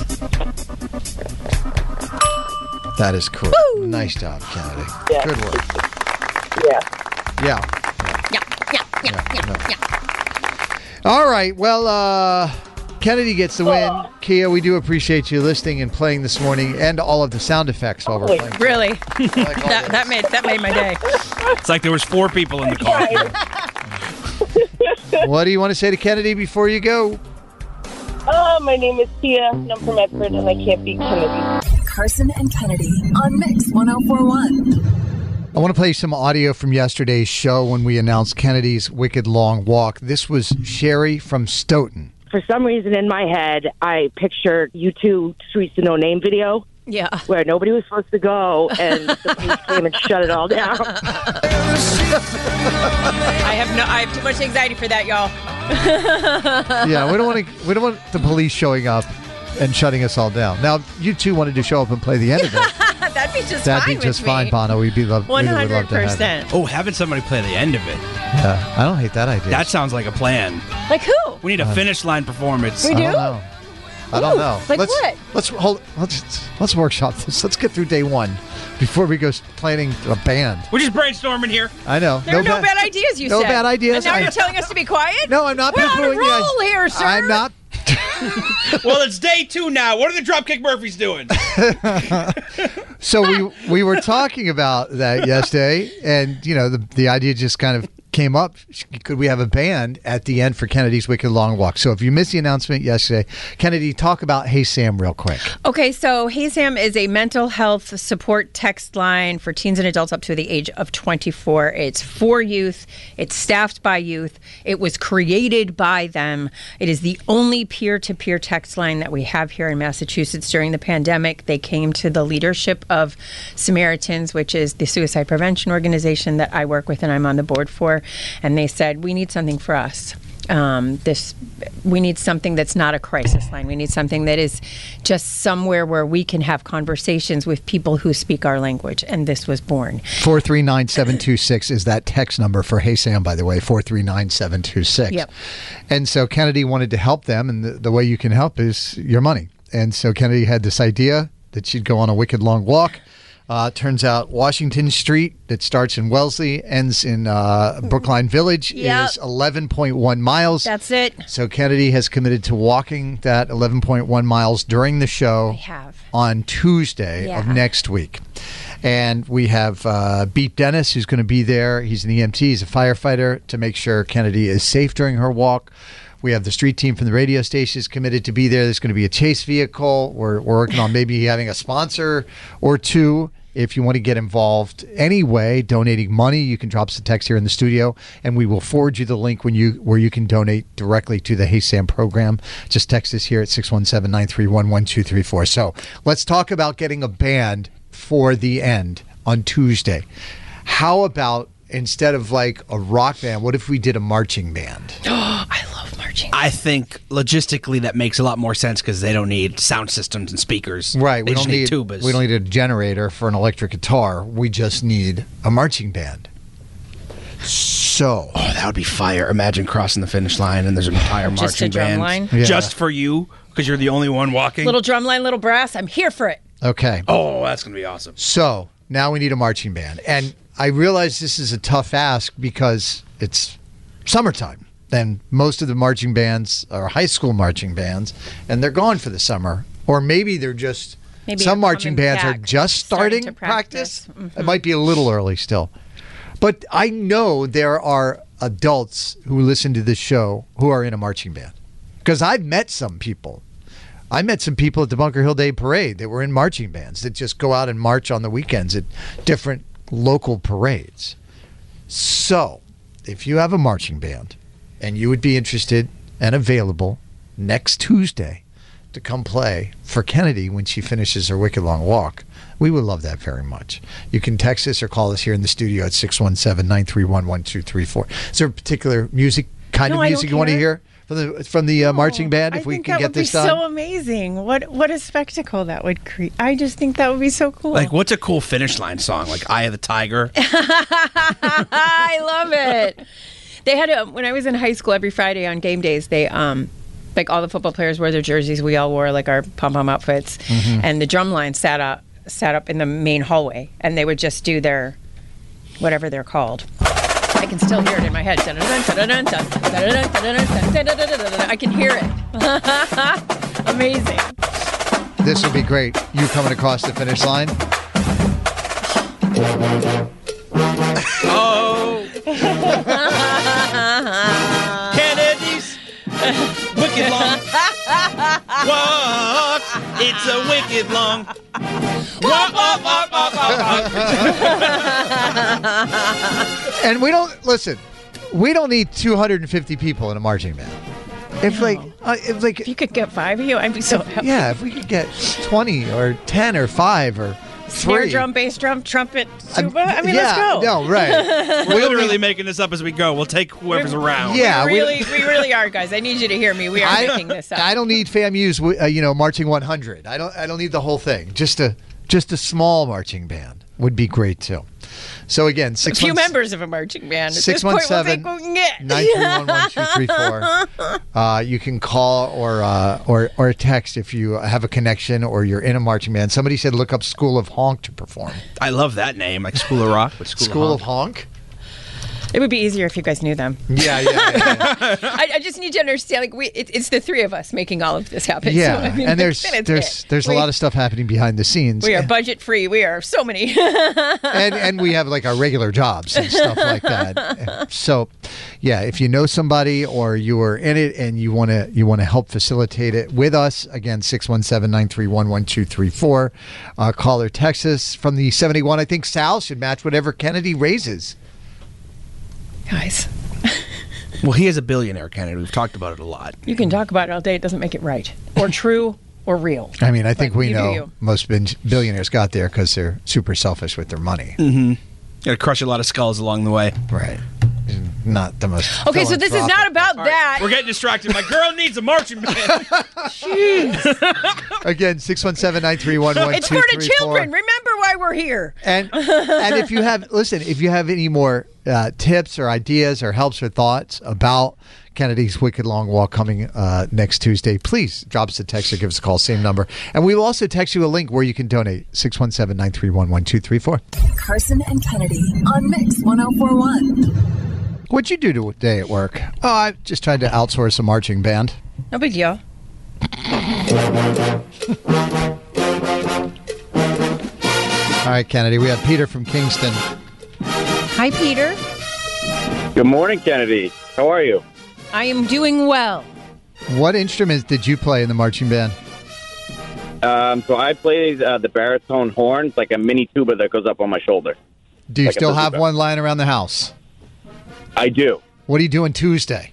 That is correct. Woo! Nice job, Kennedy. Yeah. Good work. Yeah. All right. Well, Kennedy gets the win. Kia, we do appreciate you listening and playing this morning, and all of the sound effects while we're playing. Really? that made my day. It's like there was 4 people in the car. What do you want to say to Kennedy before you go? My name is Tia, and I'm from Medford, and I can't beat Kennedy. Carson and Kennedy on Mix 104.1. I want to play some audio from yesterday's show when we announced Kennedy's Wicked Long Walk. This was Sherry from Stoughton. For some reason in my head, I pictured U2 Streets to No Name video. Yeah. Where nobody was supposed to go, and the police came and shut it all down. I have too much anxiety for that, y'all. Yeah, we don't want the police showing up and shutting us all down. Now, you two wanted to show up and play the end of it. That'd be just That'd fine. be just with fine, me. Bono. We'd love to have it. 100%. Oh, having somebody play the end of it. Yeah, I don't hate that idea. That sounds like a plan. Like who? We need a finish line performance. We do? I don't know. Like what? Let's workshop this. Let's get through day one before we go planning a band. We're just brainstorming here. I know. There are no bad ideas, you said. No bad ideas. And now you're telling us to be quiet? No, I'm not. We're on a roll here, sir. I'm not. Well, it's day 2 now. What are the Dropkick Murphys doing? So we were talking about that yesterday, and the idea just kind of came up. Could we have a band at the end for Kennedy's Wicked Long Walk? So if you missed the announcement yesterday, Kennedy, talk about Hey Sam real quick. Okay, so Hey Sam is a mental health support text line for teens and adults up to the age of 24. It's for youth. It's staffed by youth. It was created by them. It is the only peer-to-peer text line that we have here in Massachusetts. During the pandemic, they came to the leadership of Samaritans, which is the suicide prevention organization that I work with and I'm on the board for. And they said, we need something for us. We need something that's not a crisis line. We need something that is just somewhere where we can have conversations with people who speak our language. And this was born. 439-726 is that text number for Hey Sam, by the way, 439-726. Yep. And so Kennedy wanted to help them, and the way you can help is your money. And so Kennedy had this idea that she'd go on a wicked long walk. Turns out Washington Street, that starts in Wellesley, ends in Brookline Village, is 11.1 miles. That's it. So Kennedy has committed to walking that 11.1 miles during the show on Tuesday of next week. And we have Beat Dennis, who's going to be there. He's an EMT. He's a firefighter, to make sure Kennedy is safe during her walk. We have the street team from the radio stations committed to be there. There's going to be a chase vehicle. We're working on maybe having a sponsor or two. If you want to get involved anyway, donating money, you can drop us a text here in the studio, and we will forward you the link where you can donate directly to the Hey Sam program. Just text us here at 617-931-1234. So let's talk about getting a band for the end on Tuesday. How about, instead of like a rock band, what if we did a marching band? I love marching. I think logistically that makes a lot more sense because they don't need sound systems and speakers. Right. They just need tubas. We don't need a generator for an electric guitar. We just need a marching band. So. Oh, that would be fire. Imagine crossing the finish line and there's an entire marching band. Line? Yeah. Just for you because you're the only one walking. Little drum line, little brass. I'm here for it. Okay. Oh, that's going to be awesome. So now we need a marching band. And I realize this is a tough ask because it's summertime. And most of the marching bands are high school marching bands, and they're gone for the summer. Or maybe they're just, some marching bands are just starting to practice. Mm-hmm. It might be a little early still. But I know there are adults who listen to this show who are in a marching band. Because I've met some people. I met some people at the Bunker Hill Day Parade that were in marching bands that just go out and march on the weekends at different local parades. So, if you have a marching band and you would be interested and available next Tuesday to come play for Kennedy when she finishes her Wicked Long Walk, we would love that very much. You can text us or call us here in the studio at 617-931-1234. Is there a particular music you want to hear from the marching band if we can get this done? That would be so amazing. What a spectacle that would create. I just think that would be so cool. Like, what's a cool finish line song? Like Eye of the Tiger? I love it. They had when I was in high school, every Friday on game days, they like all the football players wore their jerseys. We all wore like our pom-pom outfits. Mm-hmm. And the drum line sat up in the main hallway, and they would just do their whatever they're called. I can still hear it in my head. I can hear it. Amazing. This would be great. You coming across the finish line. Oh. Kennedy's wicked long walk. It's a wicked long walk. And we don't need 250 people in a marching band. If you could get 5 of you, I'd be so happy. Yeah, if we could get 20 or 10 or 5 or 3. Snare drum, bass drum, trumpet, tuba. Let's go. No, right. We're literally making this up as we go. We'll take whoever's around. Yeah, we really are, guys. I need you to hear me. We are making this up. I don't need FAMU's, marching 100. I don't need the whole thing. Just a Just a small marching band would be great too. So again, a few members of a marching band. 617-931-1234. You can call or text if you have a connection or you're in a marching band. Somebody said look up School of Honk to perform. I love that name, like School of Rock, but School of Honk. It would be easier if you guys knew them. Yeah. I just need you to understand, like it's the three of us making all of this happen. Yeah, so, I mean, and there's a lot of stuff happening behind the scenes. We are budget free. We are so many, and we have like our regular jobs and stuff like that. So, yeah, if you know somebody or you are in it and you want to help facilitate it with us, again 617-931-1234. Call or text us from the 71. I think Sal should match whatever Kennedy raises. Guys. Well, he is a billionaire, Kennedy. We've talked about it a lot. You can talk about it all day. It doesn't make it right or true or real. I mean, I think we know most billionaires got there because they're super selfish with their money. Mm-hmm. Got to crush a lot of skulls along the way. Right. Not the most. Okay, so this is not about that. We're getting distracted. My girl needs a marching band. Jeez. Again, 617-931-1234. It's for the children. Remember why we're here. And if you have any more tips or ideas or helps or thoughts about Kennedy's Wicked Long Walk coming next Tuesday, please drop us a text or give us a call, same number. And we will also text you a link where you can donate, 617-931-1234. Carson and Kennedy on Mix 1041. What'd you do today at work? Oh, I just tried to outsource a marching band. No big deal. All right, Kennedy, we have Peter from Kingston. Hi, Peter. Good morning, Kennedy. How are you? I am doing well. What instruments did you play in the marching band? So I play the baritone horn, like a mini tuba that goes up on my shoulder. Do you still have one lying around the house? I do. What are you doing Tuesday?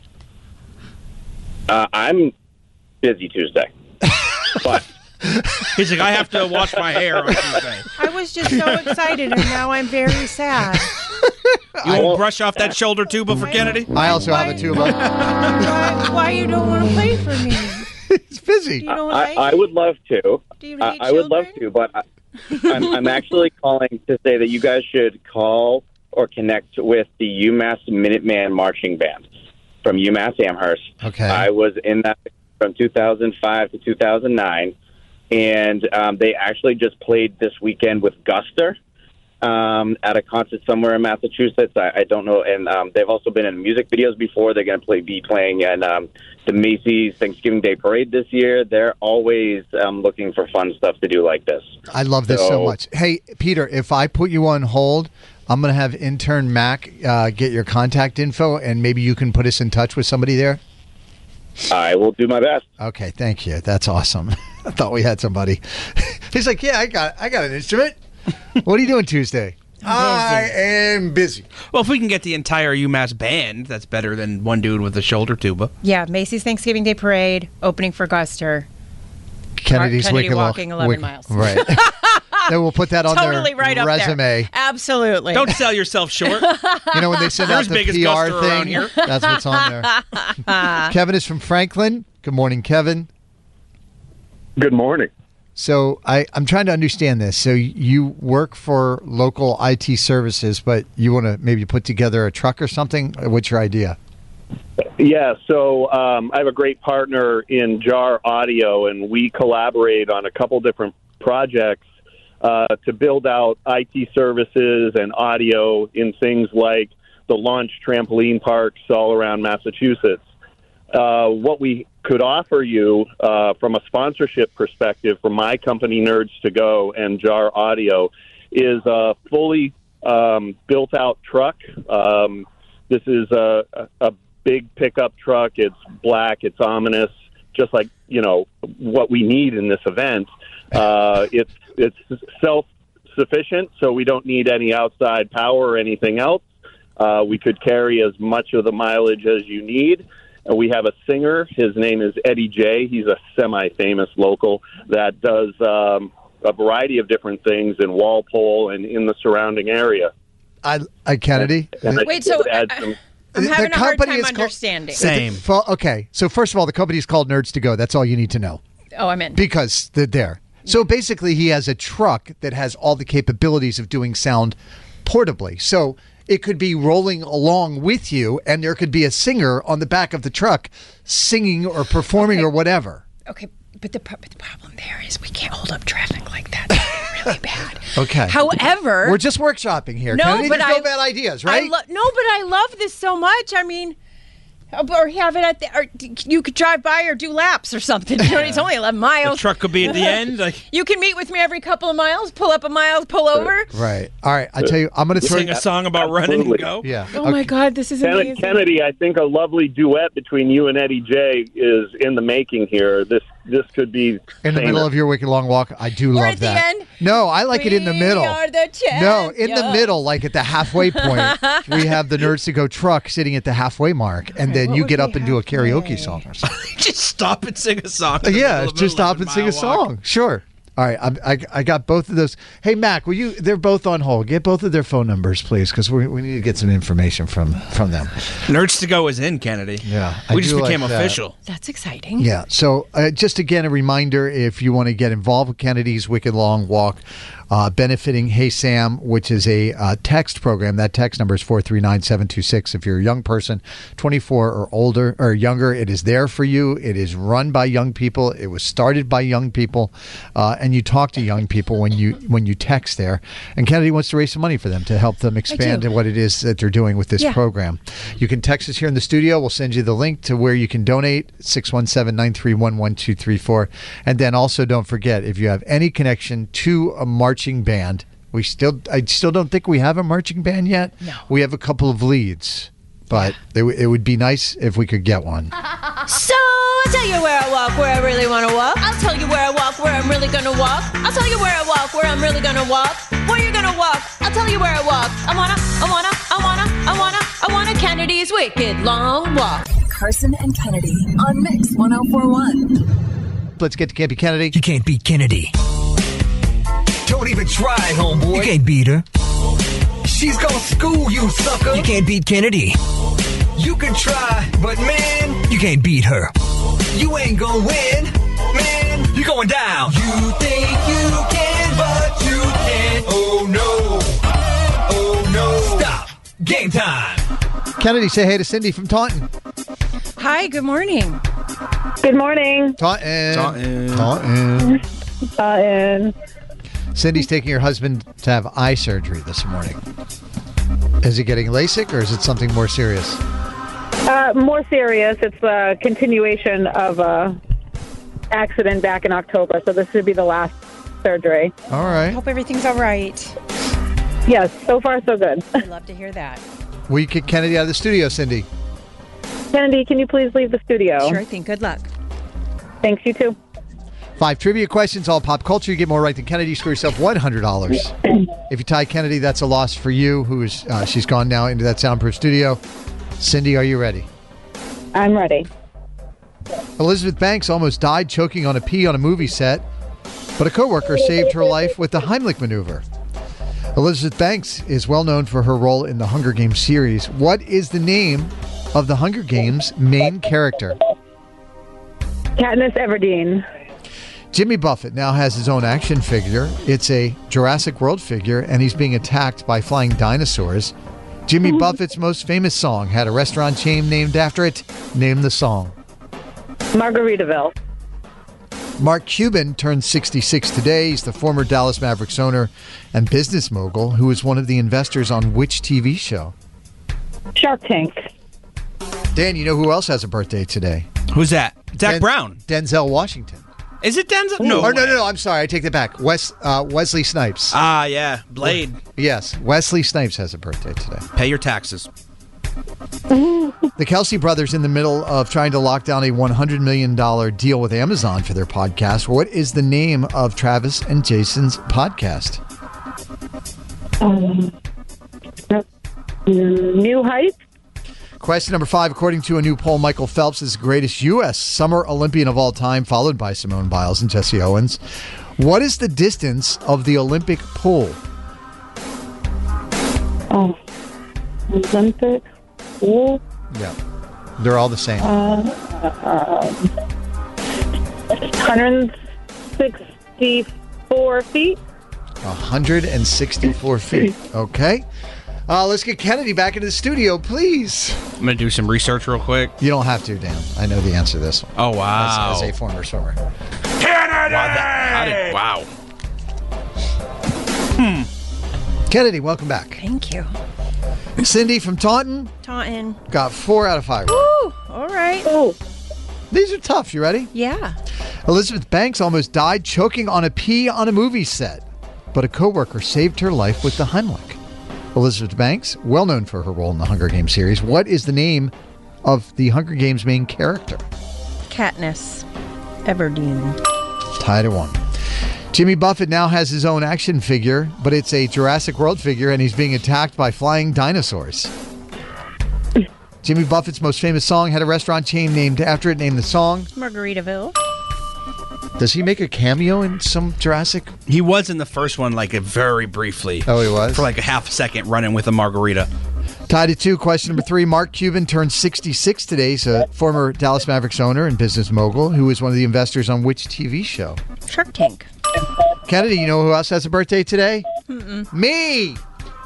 I'm busy Tuesday. But he's like, I have to wash my hair on Tuesday. I was just so excited, and now I'm very sad. You won't brush off that shoulder tuba for Kennedy? I also have a tuba. Why you don't want to play for me? He's busy. I would love to. Do you hate I would love to, but I'm actually calling to say that you guys should call or connect with the UMass Minuteman Marching Band from UMass Amherst. Okay. I was in that from 2005 to 2009, and they actually just played this weekend with Guster at a concert somewhere in Massachusetts. I don't know, and they've also been in music videos before. They're going to be playing in the Macy's Thanksgiving Day Parade this year. They're always looking for fun stuff to do like this. I love this so much. Hey, Peter, if I put you on hold, I'm going to have intern Mac get your contact info, and maybe you can put us in touch with somebody there. I will do my best. Okay, thank you. That's awesome. I thought we had somebody. He's like, yeah, I got an instrument. What are you doing Tuesday? I am busy. Well, if we can get the entire UMass band, that's better than one dude with a shoulder tuba. Yeah, Macy's Thanksgiving Day Parade, opening for Guster. Kennedy walking 11 miles. Right. Then we'll put that on totally their right up resume. There. Absolutely. Don't sell yourself short. You know, when they send out the PR thing, that's what's on there. Kevin is from Franklin. Good morning, Kevin. Good morning. So I'm trying to understand this. So you work for local IT services, but you want to maybe put together a truck or something? What's your idea? Yeah, so I have a great partner in JAR Audio, and we collaborate on a couple different projects to build out IT services and audio in things like the launch trampoline parks all around Massachusetts. What we could offer you from a sponsorship perspective from my company, Nerds to Go and JAR Audio, is a fully built-out truck. This is a big pickup truck. It's black. It's ominous, just like, you know, what we need in this event. It's self-sufficient, so we don't need any outside power or anything else. We could carry as much of the mileage as you need. We have a singer. His name is Eddie J. He's a semi-famous local that does a variety of different things in Walpole and in the surrounding area. Kennedy? Wait, so I'm having a hard time understanding. Okay, so first of all, the company is called Nerds to Go. That's all you need to know. Oh, I'm in. Because they're there. So basically, he has a truck that has all the capabilities of doing sound portably. So it could be rolling along with you, and there could be a singer on the back of the truck singing or performing or whatever. Okay, but the problem there is we can't hold up traffic like that. That's really bad. Okay. However, we're just workshopping here. No, Kennedy, but there's no bad ideas, right? But I love this so much. I mean, or have it or you could drive by or do laps or something. You know, it's only 11 miles. The truck could be at the end. You can meet with me every couple of miles, pull up a mile, pull over. Right. All right. I tell you, I'm going to sing a song about running and go. Yeah. Oh my God, this is amazing. Kennedy, I think a lovely duet between you and Eddie J is in the making here. This could be in the middle of your Wicked Long Walk. I do love at that. The end. No, I like it in the middle. We are the No, in the middle, like at the halfway point, we have the Nerds to Go truck sitting at the halfway mark, and then you get up and do a karaoke song or something. Just stop and sing a song. Yeah, just stop and sing a song. Sure. All right, I got both of those. Hey, Mac, will you? They're both on hold. Get both of their phone numbers, please, because we need to get some information from them. Nerds to Go is in, Kennedy. Yeah, we just became official. That's exciting. Yeah. So, just again, a reminder: if you want to get involved with Kennedy's Wicked Long Walk, benefiting Hey Sam, which is a text program. That text number is 439-726. If you're a young person, 24 or older or younger, it is there for you. It is run by young people. It was started by young people, and you talk to young people when you text there. And Kennedy wants to raise some money for them to help them expand in what it is that they're doing with this program. You can text us here in the studio. We'll send you the link to where you can donate, 617-931-1234. And then also don't forget, if you have any connection to a marching band, I still don't think we have a marching band yet. No. We have a couple of leads, but it would be nice if we could get one. So I'll tell you where I walk, where I really want to walk. I'll tell you where I walk, where I'm really going to walk. I'll tell you where I walk, where I'm really going to walk. Where you going to walk? I'll tell you where I walk. I wanna Kennedy's Wicked Long Walk. Carson and Kennedy on Mix 104.1. Let's get to Campy Kennedy. You can't beat Kennedy. Don't even try, homeboy. You can't beat her. She's gonna school you, sucker. You can't beat Kennedy. You can try, but man, you can't beat her. You ain't gonna win, man. You're going down. You think you can, but you can't. Oh no. Oh no. Stop. Game time. Kennedy, say hey to Cindy from Taunton. Hi, good morning. Good morning. Taunton. Cindy's taking her husband to have eye surgery this morning. Is he getting LASIK or is it something more serious? More serious. It's a continuation of a accident back in October, so this should be the last surgery. All right. Hope everything's all right. Yes, so far so good. I'd love to hear that. Will you kick Kennedy out of the studio, Cindy? Kennedy, can you please leave the studio? Sure thing. Good luck. Thanks, you too. 5 trivia questions, all pop culture. You get more right than Kennedy. You score yourself $100. If you tie Kennedy, that's a loss for you. She's gone now into that soundproof studio. Cindy, are you ready? I'm ready. Elizabeth Banks almost died choking on a pee on a movie set, but a coworker saved her life with the Heimlich maneuver. Elizabeth Banks is well known for her role in the Hunger Games series. What is the name of the Hunger Games main character? Katniss Everdeen. Jimmy Buffett now has his own action figure. It's a Jurassic World figure, and he's being attacked by flying dinosaurs. Jimmy Buffett's most famous song had a restaurant chain named after it. Name the song. Margaritaville. Mark Cuban turned 66 today. He's the former Dallas Mavericks owner and business mogul who is one of the investors on which TV show? Shark Tank. Dan, you know who else has a birthday today? Who's that? Zach Brown. Denzel Washington. Is it Denzel? No. No. I'm sorry. I take that back. Wesley Snipes. Ah, yeah. Blade. Yes. Wesley Snipes has a birthday today. Pay your taxes. The Kelsey brothers in the middle of trying to lock down a $100 million deal with Amazon for their podcast. What is the name of Travis and Jason's podcast? New Heights. Question number 5. According to a new poll, Michael Phelps is the greatest U.S. summer Olympian of all time, followed by Simone Biles and Jesse Owens. What is the distance of the Olympic pool? Olympic pool? Yeah. They're all the same. 106 164 feet. 164 feet. Okay. Let's get Kennedy back into the studio, please. I'm going to do some research real quick. You don't have to, Dan. I know the answer to this one. Oh, wow. As a former swimmer. Kennedy! Wow. Kennedy, welcome back. Thank you. Cindy from Taunton. Taunton. Got 4 out of 5. Woo! All right. Oh. These are tough. You ready? Yeah. Elizabeth Banks almost died choking on a pea on a movie set, but a coworker saved her life with the Heimlich. Elizabeth Banks, well known for her role in the Hunger Games series. What is the name of the Hunger Games main character? Katniss Everdeen. Tied at 1. Jimmy Buffett now has his own action figure, but it's a Jurassic World figure, and he's being attacked by flying dinosaurs. Jimmy Buffett's most famous song had a restaurant chain named after it. Named the song. Margaritaville. Does he make a cameo in some Jurassic? He was in the first one, like, very briefly. Oh, he was? For like a half a second running with a margarita. Tied at 2. Question number 3. Mark Cuban turned 66 today. He's a former Dallas Mavericks owner and business mogul who was one of the investors on which TV show? Shark Tank. Kennedy, you know who else has a birthday today? Mm-mm. Me!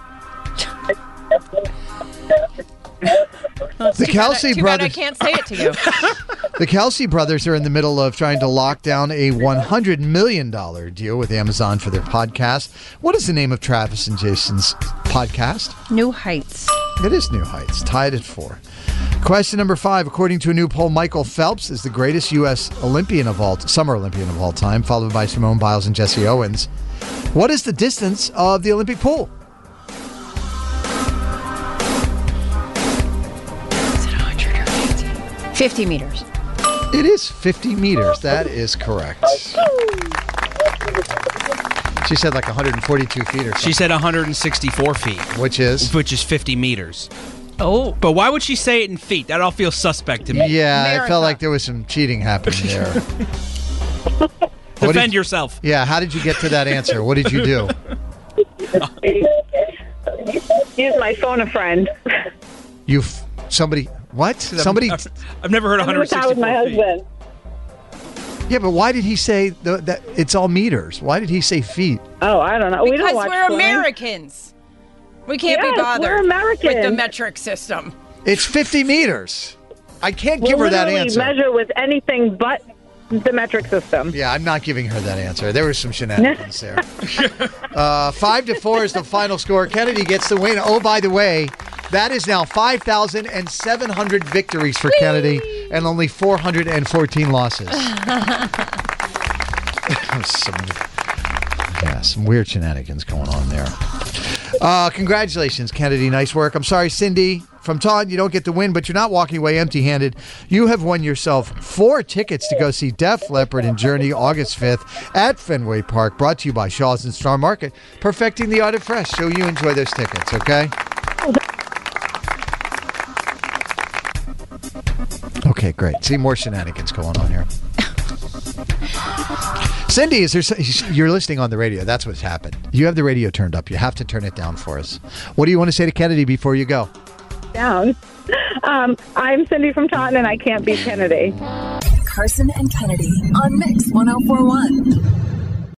The Kelsey too brothers. bad I can't say it to you. The Kelsey brothers are in the middle of trying to lock down a $100 million deal with Amazon for their podcast. What is the name of Travis and Jason's podcast? New Heights. It is New Heights. Tied at 4. Question number 5. According to a new poll, Michael Phelps is the greatest U.S. Summer Olympian of all time, followed by Simone Biles and Jesse Owens. What is the distance of the Olympic pool? 50 meters. It is 50 meters. That is correct. She said like 142 feet or something. She said 164 feet. Which is? Which is 50 meters. Oh. But why would she say it in feet? That all feels suspect to me. Yeah, America. I felt like there was some cheating happening there. Defend yourself. Yeah, how did you get to that answer? What did you do? Use my phone a friend. Somebody... What? Somebody? I've never heard 164 with my husband. Yeah, but why did he say that it's all meters? Why did he say feet? Oh, I don't know. Because we don't watch we're swimming. Americans. We can't be bothered we're Americans. with the metric system. It's 50 meters. I can't give her that answer. We measure with anything but the metric system. Yeah, I'm not giving her that answer. There was some shenanigans there. 5-4 is the final score. Kennedy gets the win. Oh, by the way, that is now 5,700 victories for Kennedy and only 414 losses. Some weird shenanigans going on there. Congratulations, Kennedy. Nice work. I'm sorry, Cindy from Taunton, you don't get the win, but you're not walking away empty-handed. You have won yourself 4 tickets to go see Def Leppard and Journey August 5th at Fenway Park, brought to you by Shaw's and Star Market, perfecting the art of fresh. So you enjoy those tickets, okay? Okay, great. See, more shenanigans going on here. Cindy, you're listening on the radio. That's what's happened. You have the radio turned up. You have to turn it down for us. What do you want to say to Kennedy before you go? Down. I'm Cindy from Taunton, and I can't beat Kennedy. Carson and Kennedy on Mix 104.1.